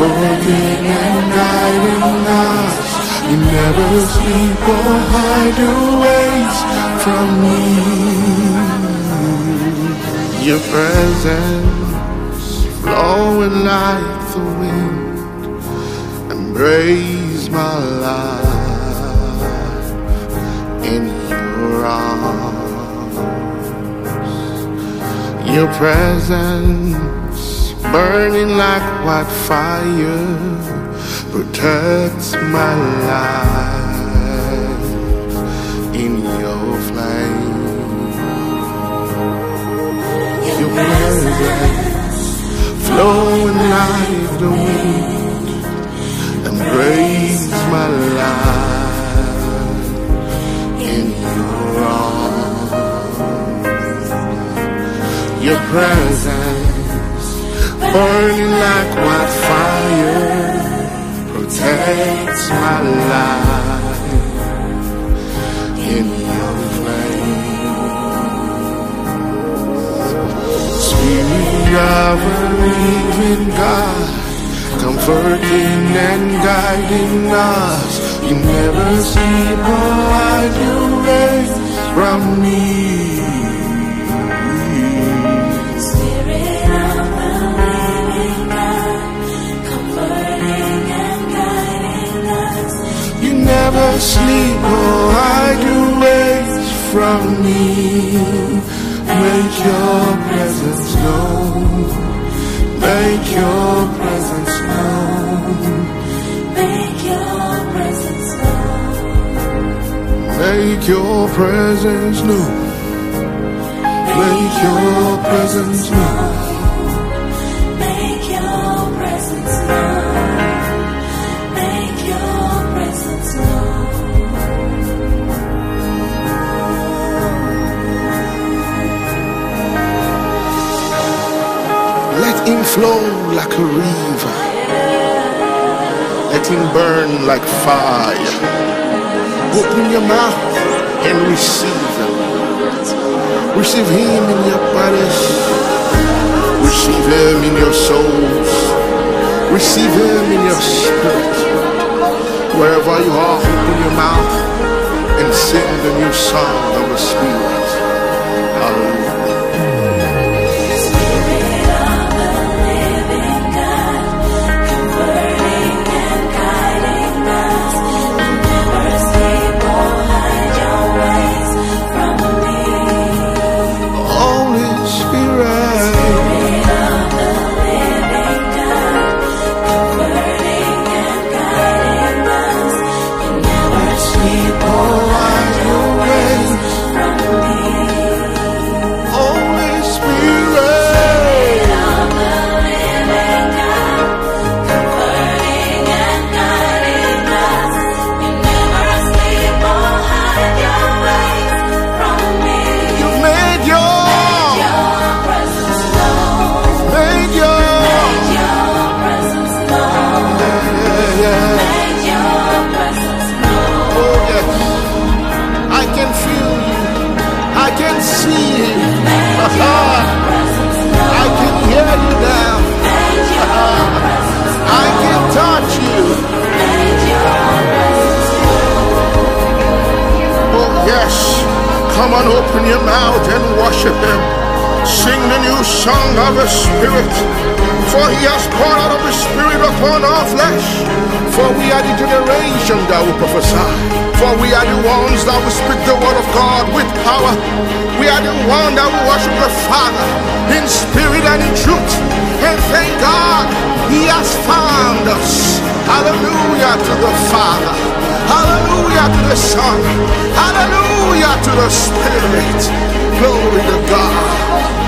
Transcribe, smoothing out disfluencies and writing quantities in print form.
comforting and guiding us. You never sleep or hide your ways from me. Your presence flowing like the wind embrace my life in your arms. Your presence burning like white fire protects my life in your flame. Your presence flowing like the wind embrace my life in your arms. Your presence burning like white fire protects my life in your flame. Spirit of a living God, comforting and guiding us. You never sleep or hide your ways from me. Spirit of the living God, comforting and guiding us. You never sleep or hide your ways from me. Make your presence known. Make your presence known. Make your presence known. Make your presence known. Make your presence known. Make your presence known. Make your presence known. Let him flow like a river. Let him burn like fire. Open your mouth and receive him. Receive him in your bodies. Receive him in your souls. Receive him in your spirit. Wherever you are, open your mouth and sing the new song of the Spirit. Hallelujah. I can hear you now. I can touch you. Oh yes, come on, open your mouth and worship him. Sing the new song of the Spirit. For he has poured out of the Spirit upon all flesh. For we are the generation that will prophesy. For we are the ones that will speak the word of God with power. We are the ones that will worship the Father in spirit and in truth. And thank God, he has found us. Hallelujah to the Father. Hallelujah to the Son. Hallelujah to the Spirit. Glory to God.